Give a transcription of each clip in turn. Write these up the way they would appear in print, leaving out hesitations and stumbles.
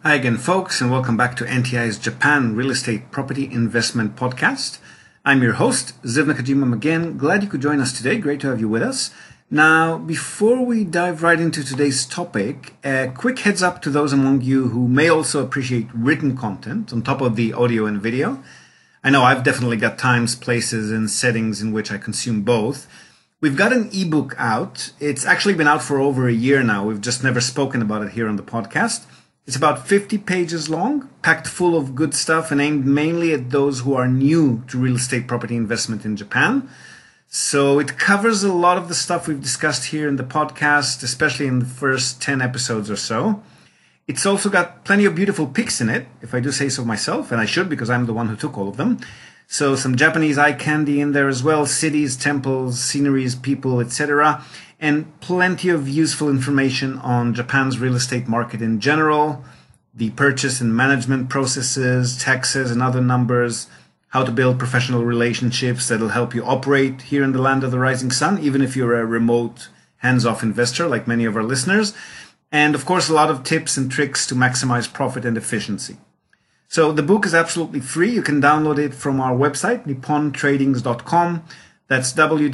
Hi again, folks, and welcome back to NTI's Japan Real Estate Property Investment Podcast. I'm your host, Ziv Nakajima again. Glad you could join us today. Great to have you with us. Now, before we dive right into today's topic, a quick heads up to those among you who may also appreciate written content on top of the audio and video. I know I've definitely got times, places, and settings in which I consume both. We've got an ebook out. It's actually been out for over a year now. We've just never spoken about it here on the podcast. It's about 50 pages long, packed full of good stuff and aimed mainly at those who are new to real estate property investment in Japan. So it covers a lot of the stuff we've discussed here in the podcast, especially in the first 10 episodes or so. It's also got plenty of beautiful pics in it, if I do say so myself, and I should because I'm the one who took all of them. So some Japanese eye candy in there as well, cities, temples, sceneries, people, etc., and plenty of useful information on Japan's real estate market in general, the purchase and management processes, taxes and other numbers, how to build professional relationships that'll help you operate here in the land of the rising sun, even if you're a remote, hands-off investor like many of our listeners. And of course, a lot of tips and tricks to maximize profit and efficiency. So the book is absolutely free. You can download it from our website, nippontradings.com. That's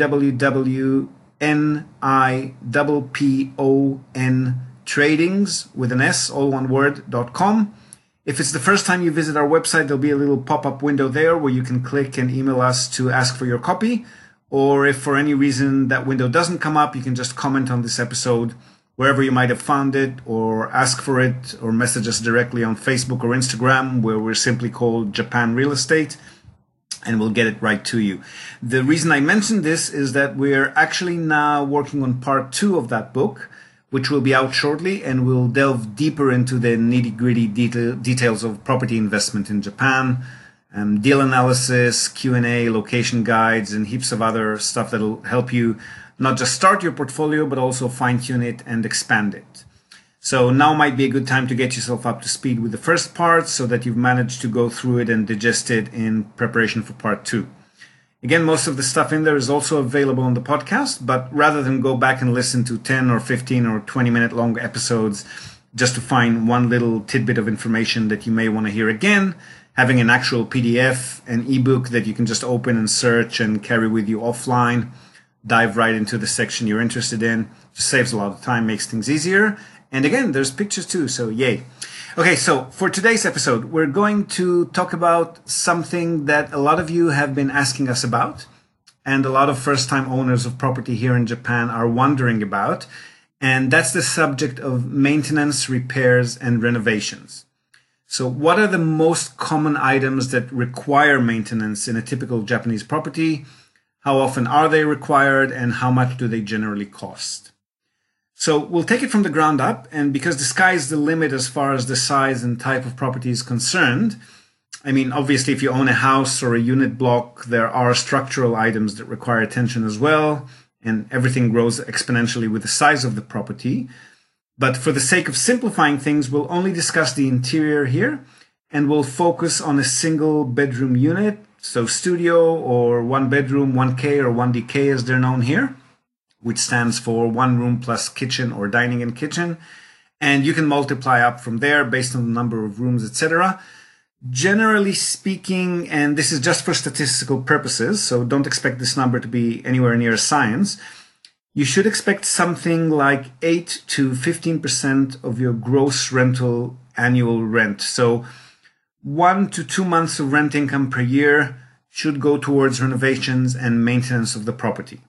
www.nippon tradings with an S, all one word.com. If it's the first time you visit our website, there'll be a little pop-up window there where you can click and email us to ask for your copy. Or if for any reason that window doesn't come up, you can just comment on this episode wherever you might have found it, or ask for it, or message us directly on Facebook or Instagram, where we're simply called Japan Real Estate, and we'll get it right to you. The reason I mention this is that we're actually now working on part 2 of that book, which will be out shortly, and we'll delve deeper into the nitty-gritty details of property investment in Japan, deal analysis, Q&A, location guides, and heaps of other stuff that'll help you not just start your portfolio, but also fine-tune it and expand it. So now might be a good time to get yourself up to speed with the first part so that you've managed to go through it and digest it in preparation for part 2. Again, most of the stuff in there is also available on the podcast, but rather than go back and listen to 10 or 15 or 20-minute long episodes just to find one little tidbit of information that you may want to hear again, having an actual PDF, an ebook that you can just open and search and carry with you offline, dive right into the section you're interested in. Just saves a lot of time, makes things easier. And again, there's pictures too, so yay. Okay, so for today's episode, we're going to talk about something that a lot of you have been asking us about, and a lot of first-time owners of property here in Japan are wondering about, and that's the subject of maintenance, repairs, and renovations. So what are the most common items that require maintenance in a typical Japanese property? How often are they required, and how much do they generally cost? So we'll take it from the ground up, and because the sky is the limit as far as the size and type of property is concerned, I mean, obviously if you own a house or a unit block, there are structural items that require attention as well, and everything grows exponentially with the size of the property. But for the sake of simplifying things, we'll only discuss the interior here, and we'll focus on a single bedroom unit, so studio or one bedroom, 1K or 1DK as they're known here, which stands for one room plus kitchen or dining and kitchen. And you can multiply up from there based on the number of rooms, etc. Generally speaking, and this is just for statistical purposes, so don't expect this number to be anywhere near science, you should expect something like 8 to 15% of your gross rental annual rent. So 1 to 2 months of rent income per year should go towards renovations and maintenance of the property.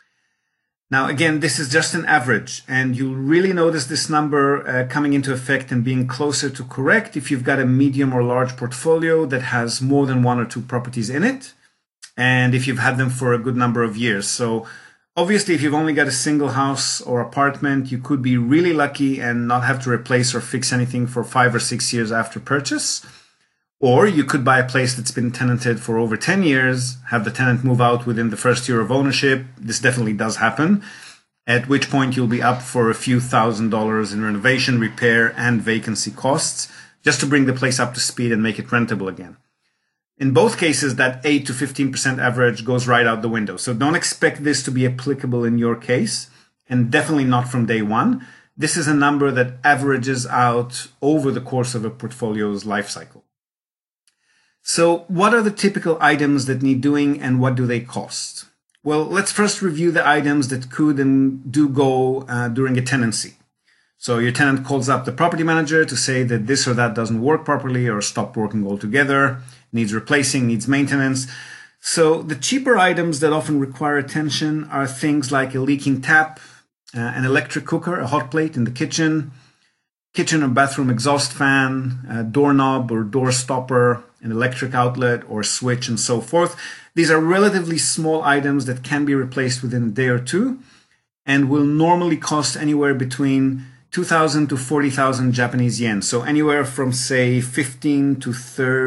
Now, again, this is just an average, and you'll really notice this number coming into effect and being closer to correct if you've got a medium or large portfolio that has more than 1 or 2 properties in it, and if you've had them for a good number of years. So obviously, if you've only got a single house or apartment, you could be really lucky and not have to replace or fix anything for 5 or 6 years after purchase. Or you could buy a place that's been tenanted for over 10 years, have the tenant move out within the first year of ownership. This definitely does happen, at which point you'll be up for a few $1,000s in renovation, repair, and vacancy costs, just to bring the place up to speed and make it rentable again. In both cases, that 8 to 15% average goes right out the window. So don't expect this to be applicable in your case, and definitely not from day one. This is a number that averages out over the course of a portfolio's life cycle. So what are the typical items that need doing and what do they cost? Well, let's first review the items that could and do go during a tenancy. So your tenant calls up the property manager to say that this or that doesn't work properly or stopped working altogether, needs replacing, needs maintenance. So the cheaper items that often require attention are things like a leaking tap, an electric cooker, a hot plate in the kitchen or bathroom exhaust fan, a doorknob or door stopper, an electric outlet or switch, and so forth. These are relatively small items that can be replaced within a day or two and will normally cost anywhere between 2,000 to 40,000 Japanese yen. So anywhere from, say, 15 to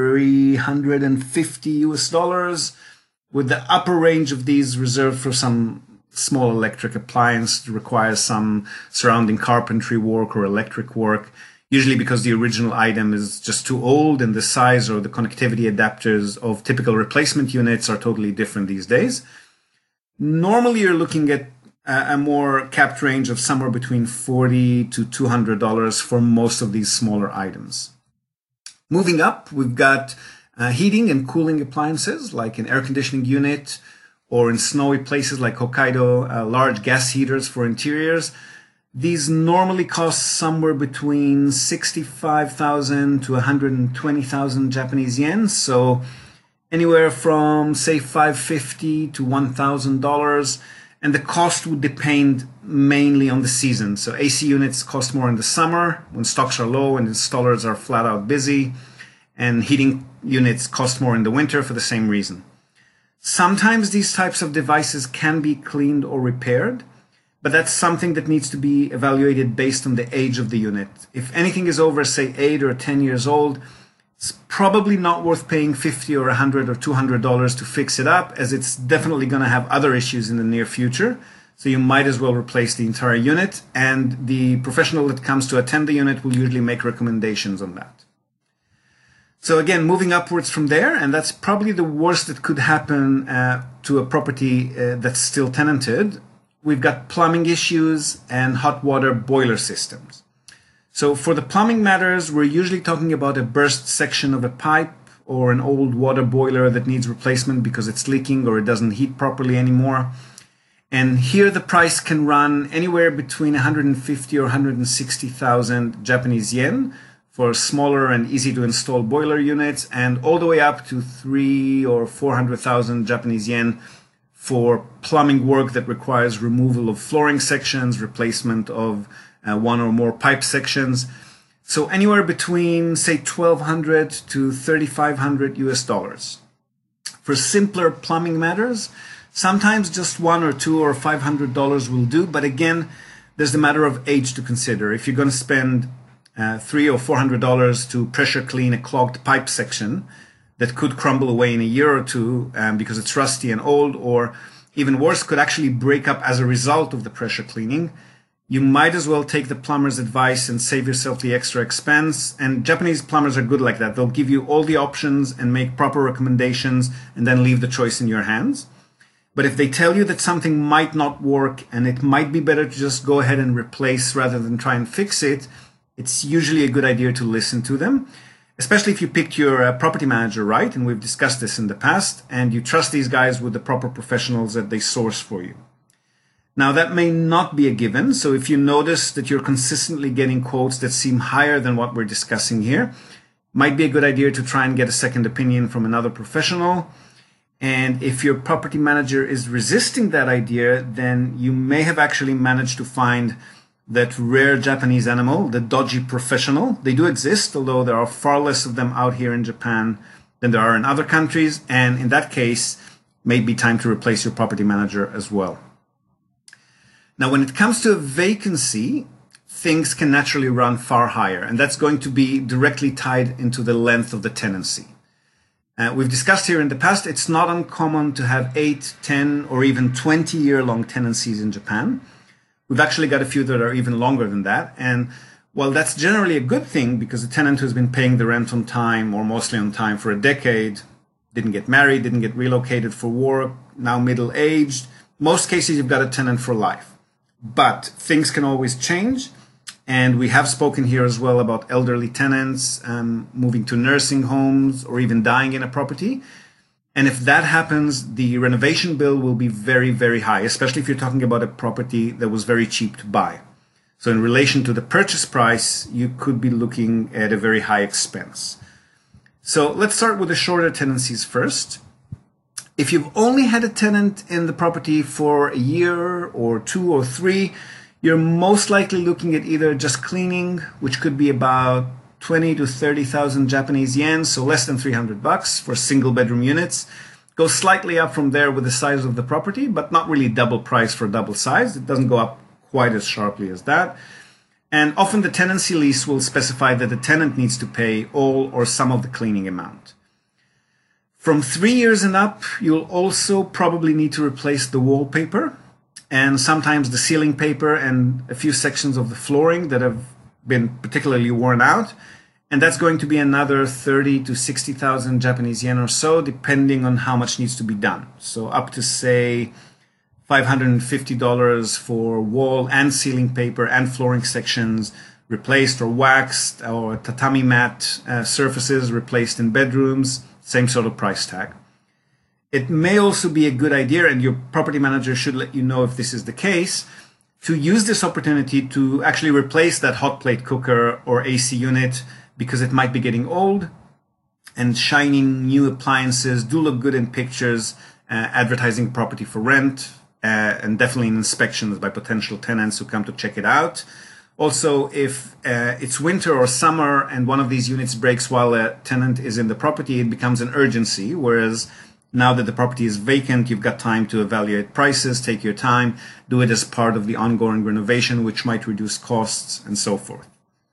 350 US dollars, with the upper range of these reserved for some small electric appliance that requires some surrounding carpentry work or electric work, usually because the original item is just too old and the size or the connectivity adapters of typical replacement units are totally different these days. Normally, you're looking at a more capped range of somewhere between $40 to $200 for most of these smaller items. Moving up, we've got heating and cooling appliances like an air conditioning unit, or in snowy places like Hokkaido, large gas heaters for interiors. These normally cost somewhere between 65,000 to 120,000 Japanese yen. So anywhere from, say, $550 to $1,000. And the cost would depend mainly on the season. So AC units cost more in the summer when stocks are low and installers are flat out busy. And heating units cost more in the winter for the same reason. Sometimes these types of devices can be cleaned or repaired, but that's something that needs to be evaluated based on the age of the unit. If anything is over, say, 8 or 10 years old, it's probably not worth paying $50 or $100 or $200 to fix it up, as it's definitely going to have other issues in the near future. So you might as well replace the entire unit, and the professional that comes to attend the unit will usually make recommendations on that. So again, moving upwards from there, and that's probably the worst that could happen to a property that's still tenanted. We've got plumbing issues and hot water boiler systems. So for the plumbing matters, we're usually talking about a burst section of a pipe or an old water boiler that needs replacement because it's leaking or it doesn't heat properly anymore. And here the price can run anywhere between 150 or 160,000 Japanese yen for smaller and easy to install boiler units, and all the way up to 300,000 or 400,000 Japanese yen for plumbing work that requires removal of flooring sections, replacement of one or more pipe sections. So anywhere between, say, 1,200 to 3,500 US dollars. For simpler plumbing matters, sometimes just $100 or $200 or $500 will do. But again, there's the matter of age to consider. If you're going to spend $300 or $400 to pressure clean a clogged pipe section that could crumble away in a year or two because it's rusty and old, or even worse, could actually break up as a result of the pressure cleaning, you might as well take the plumber's advice and save yourself the extra expense. And Japanese plumbers are good like that. They'll give you all the options and make proper recommendations and then leave the choice in your hands. But if they tell you that something might not work and it might be better to just go ahead and replace rather than try and fix it, it's usually a good idea to listen to them, especially if you picked your property manager right, and we've discussed this in the past, and you trust these guys with the proper professionals that they source for you. Now, that may not be a given, so if you notice that you're consistently getting quotes that seem higher than what we're discussing here, might be a good idea to try and get a second opinion from another professional. And if your property manager is resisting that idea, then you may have actually managed to find that rare Japanese animal, the dodgy professional. They do exist, although there are far less of them out here in Japan than there are in other countries. And in that case, it may be time to replace your property manager as well. Now, when it comes to a vacancy, things can naturally run far higher, and that's going to be directly tied into the length of the tenancy. We've discussed here in the past, it's not uncommon to have 8, 10, or even 20-year-long tenancies in Japan. We've actually got a few that are even longer than that. And while that's generally a good thing because a tenant who's been paying the rent on time or mostly on time for a decade, didn't get married, didn't get relocated for work, now middle-aged, most cases you've got a tenant for life. But things can always change. And we have spoken here as well about elderly tenants moving to nursing homes or even dying in a property. And if that happens, the renovation bill will be very, very high, especially if you're talking about a property that was very cheap to buy. So in relation to the purchase price, you could be looking at a very high expense. So let's start with the shorter tenancies first. If you've only had a tenant in the property for a year or 2 or 3, you're most likely looking at either just cleaning, which could be about 20 to 30,000 Japanese yen, so less than $300 for single bedroom units. Goes slightly up from there with the size of the property, but not really double price for double size. It doesn't go up quite as sharply as that. And often the tenancy lease will specify that the tenant needs to pay all or some of the cleaning amount. From 3 years and up, you'll also probably need to replace the wallpaper and sometimes the ceiling paper and a few sections of the flooring that have been particularly worn out. And that's going to be another 30 to 60,000 Japanese yen or so, depending on how much needs to be done. So up to, say, $550 for wall and ceiling paper and flooring sections replaced or waxed, or tatami mat surfaces replaced in bedrooms, same sort of price tag. It may also be a good idea, and your property manager should let you know if this is the case, to use this opportunity to actually replace that hot plate cooker or AC unit, because it might be getting old, and shining new appliances do look good in pictures, advertising property for rent, and definitely in inspections by potential tenants who come to check it out. Also, if it's winter or summer and one of these units breaks while a tenant is in the property, it becomes an urgency, whereas now that the property is vacant, you've got time to evaluate prices, take your time, do it as part of the ongoing renovation, which might reduce costs and so forth.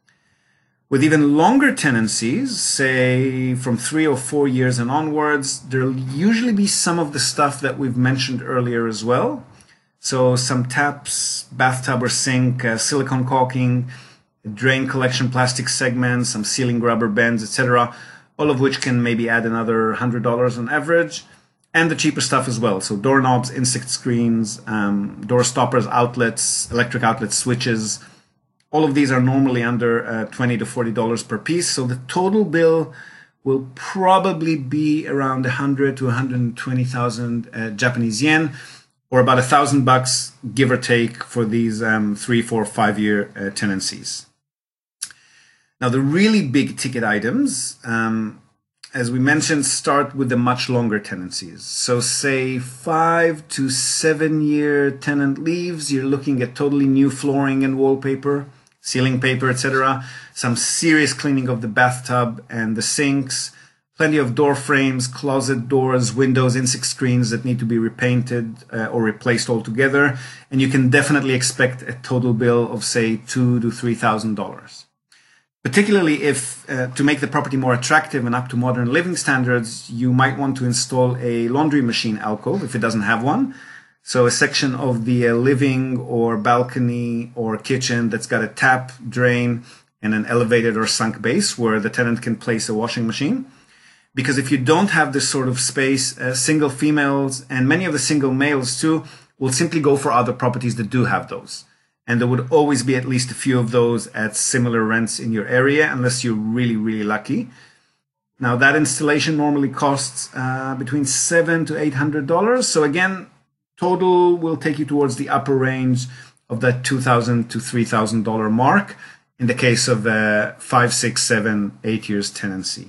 With even longer tenancies, say from 3 or 4 years and onwards, there'll usually be some of the stuff that we've mentioned earlier as well. So some taps, bathtub or sink, silicone caulking, drain collection plastic segments, some ceiling rubber bands, etc., all of which can maybe add another $100 on average, and the cheaper stuff as well. So doorknobs, insect screens, door stoppers, outlets, electric outlet switches. All of these are normally under $20 to $40 per piece. So the total bill will probably be around 100 to 120,000 Japanese yen, or about $1,000, give or take, for these 3, 4, 5 year tenancies. Now, the really big ticket items, as we mentioned, start with the much longer tenancies. So say 5 to 7 year tenant leaves, you're looking at totally new flooring and wallpaper, ceiling paper, etc. Some serious cleaning of the bathtub and the sinks, plenty of door frames, closet doors, windows, insect screens that need to be repainted or replaced altogether. And you can definitely expect a total bill of, say, $2,000 to $3,000. Particularly if, to make the property more attractive and up to modern living standards, you might want to install a laundry machine alcove if it doesn't have one. So a section of the living or balcony or kitchen that's got a tap, drain, and an elevated or sunk base where the tenant can place a washing machine. Because if you don't have this sort of space, single females and many of the single males too will simply go for other properties that do have those. And there would always be at least a few of those at similar rents in your area, unless you're really, really lucky. Now, that installation normally costs between $700 to $800. So again, total will take you towards the upper range of that $2,000 to $3,000 mark in the case of a 5, 6, 7, 8 years tenancy.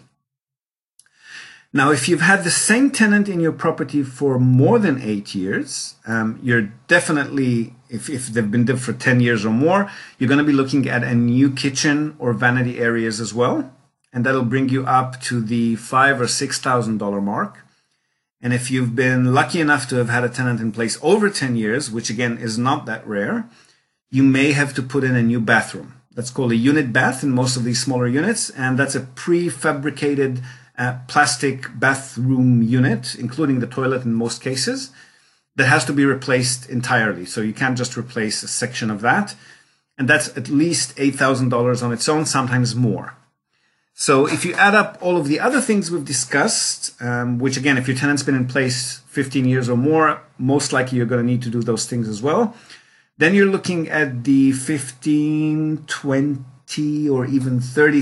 Now, if you've had the same tenant in your property for more than 8 years, you're definitely, if they've been there for 10 years or more, you're going to be looking at a new kitchen or vanity areas as well. And that'll bring you up to the $5,000 or $6,000 mark. And if you've been lucky enough to have had a tenant in place over 10 years, which again is not that rare, you may have to put in a new bathroom. That's called a unit bath in most of these smaller units. And that's a prefabricated plastic bathroom unit, including the toilet in most cases, that has to be replaced entirely. So you can't just replace a section of that. And that's at least $8,000 on its own, sometimes more. So if you add up all of the other things we've discussed, which again, if your tenant's been in place 15 years or more, most likely you're going to need to do those things as well. Then you're looking at the $15,000, $20,000, or even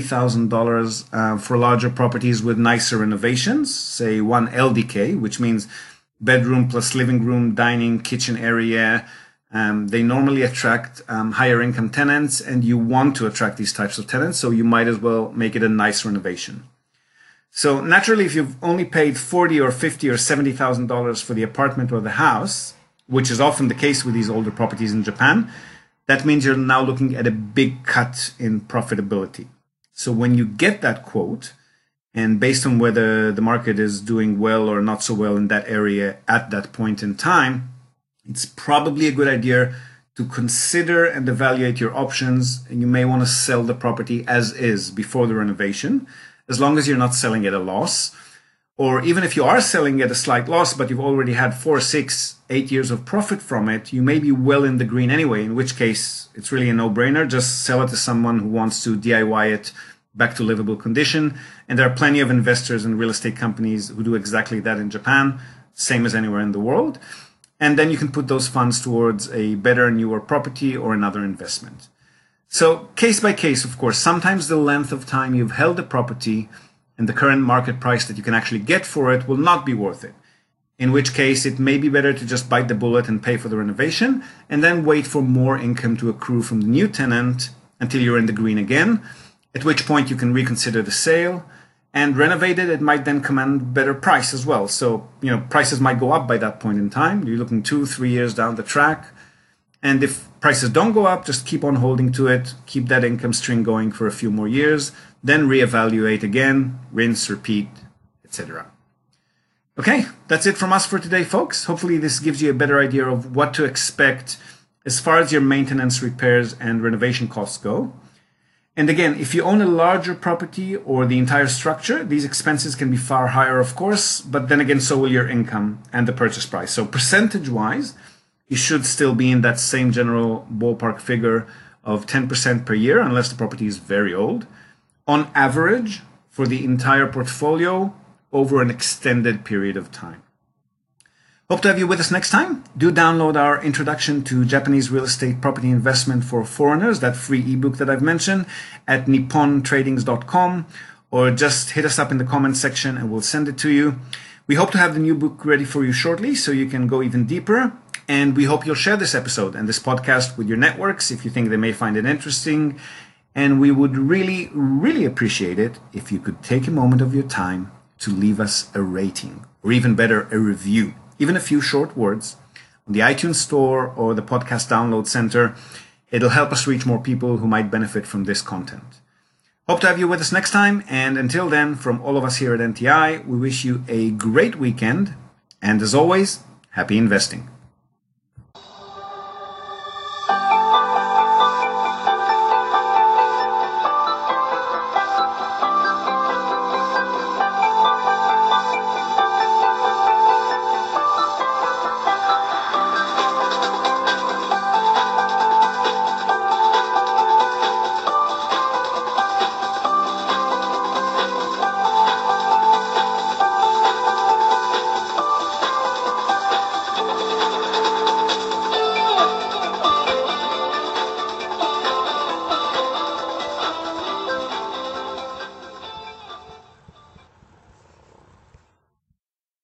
$30,000 for larger properties with nicer renovations, say one LDK, which means bedroom plus living room, dining, kitchen area. They normally attract higher income tenants, and you want to attract these types of tenants, so you might as well make it a nice renovation. So naturally, if you've only paid $40,000 or $50,000 or $70,000 for the apartment or the house, which is often the case with these older properties in Japan, that means you're now looking at a big cut in profitability. So when you get that quote, and based on whether the market is doing well or not so well in that area at that point in time, it's probably a good idea to consider and evaluate your options, and you may want to sell the property as is before the renovation, as long as you're not selling at a loss. Or even if you are selling at a slight loss, but you've already had 4, 6, 8 years of profit from it, you may be well in the green anyway, in which case it's really a no-brainer. Just sell it to someone who wants to DIY it back to livable condition. And there are plenty of investors and real estate companies who do exactly that in Japan, same as anywhere in the world. And then you can put those funds towards a better, newer property or another investment. So case by case, of course, sometimes the length of time you've held the property and the current market price that you can actually get for it will not be worth it. In which case, it may be better to just bite the bullet and pay for the renovation and then wait for more income to accrue from the new tenant until you're in the green again, at which point you can reconsider the sale. And renovated, it might then command better price as well. So, prices might go up by that point in time. You're looking 2, 3 years down the track. And if prices don't go up, just keep on holding to it, keep that income stream going for a few more years, then reevaluate again, rinse, repeat, etc. Okay, that's it from us for today, folks. Hopefully this gives you a better idea of what to expect as far as your maintenance, repairs, and renovation costs go. And again, if you own a larger property or the entire structure, these expenses can be far higher, of course, but then again, so will your income and the purchase price. So percentage-wise, you should still be in that same general ballpark figure of 10% per year, unless the property is very old, on average for the entire portfolio over an extended period of time. Hope to have you with us next time. Do download our Introduction to Japanese Real Estate Property Investment for Foreigners, that free ebook that I've mentioned, at nippontradings.com, or just hit us up in the comments section and we'll send it to you. We hope to have the new book ready for you shortly so you can go even deeper. And we hope you'll share this episode and this podcast with your networks if you think they may find it interesting. And we would really, really appreciate it if you could take a moment of your time to leave us a rating, or even better, a review. Even a few short words on the iTunes Store or the Podcast Download Center. It'll help us reach more people who might benefit from this content. Hope to have you with us next time. And until then, from all of us here at NTI, we wish you a great weekend. And as always, happy investing.